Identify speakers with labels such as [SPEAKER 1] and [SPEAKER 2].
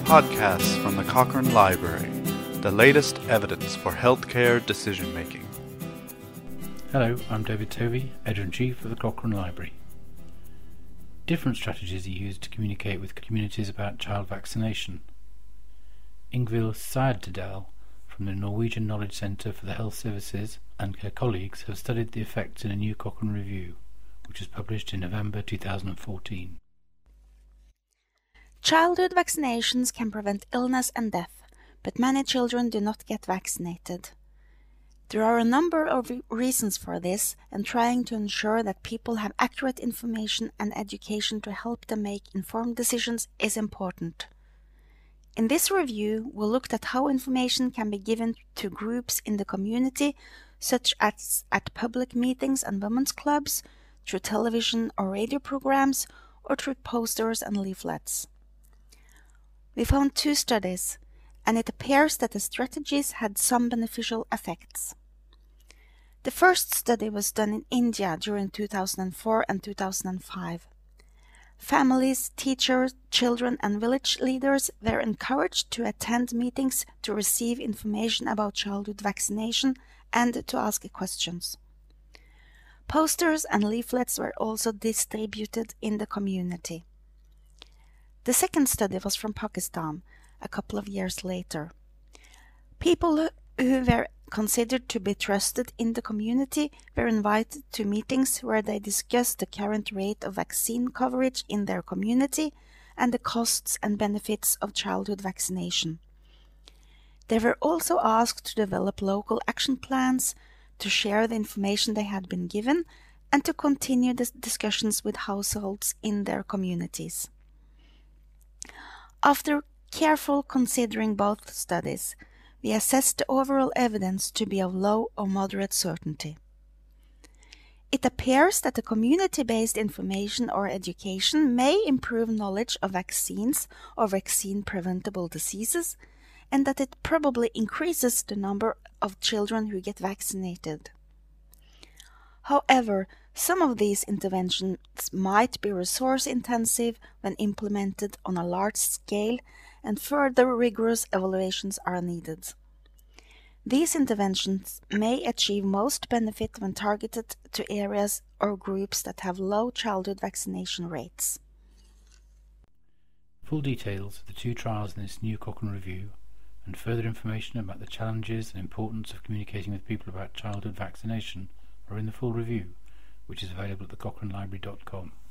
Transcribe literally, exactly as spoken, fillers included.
[SPEAKER 1] Podcasts from the Cochrane Library, the latest evidence for healthcare decision-making.
[SPEAKER 2] Hello, I'm David Tovey, Editor-in-Chief of the Cochrane Library. Different strategies are used to communicate with communities about child vaccination. Ingvild Seiderdal from the Norwegian Knowledge Centre for the Health Services and her colleagues have studied the effects in a new Cochrane review, which was published in November two thousand fourteen.
[SPEAKER 3] Childhood vaccinations can prevent illness and death, but many children do not get vaccinated. There are a number of reasons for this, and trying to ensure that people have accurate information and education to help them make informed decisions is important. In this review, we looked at how information can be given to groups in the community, such as at public meetings and women's clubs, through television or radio programs, or through posters and leaflets. We found two studies, and it appears that the strategies had some beneficial effects. The first study was done in India during two thousand four and two thousand five. Families, teachers, children and village leaders were encouraged to attend meetings to receive information about childhood vaccination and to ask questions. Posters and leaflets were also distributed in the community. The second study was from Pakistan, a couple of years later. People who were considered to be trusted in the community were invited to meetings where they discussed the current rate of vaccine coverage in their community and the costs and benefits of childhood vaccination. They were also asked to develop local action plans, to share the information they had been given, and to continue the discussions with households in their communities. After careful considering both studies, we assessed the overall evidence to be of low or moderate certainty. It appears that the community-based information or education may improve knowledge of vaccines or vaccine-preventable diseases, and that it probably increases the number of children who get vaccinated. However, some of these interventions might be resource-intensive when implemented on a large scale, and further rigorous evaluations are needed. These interventions may achieve most benefit when targeted to areas or groups that have low childhood vaccination rates.
[SPEAKER 2] Full details of the two trials in this new Cochrane review and further information about the challenges and importance of communicating with people about childhood vaccination are in the full review, which is available at the cochrane library dot com.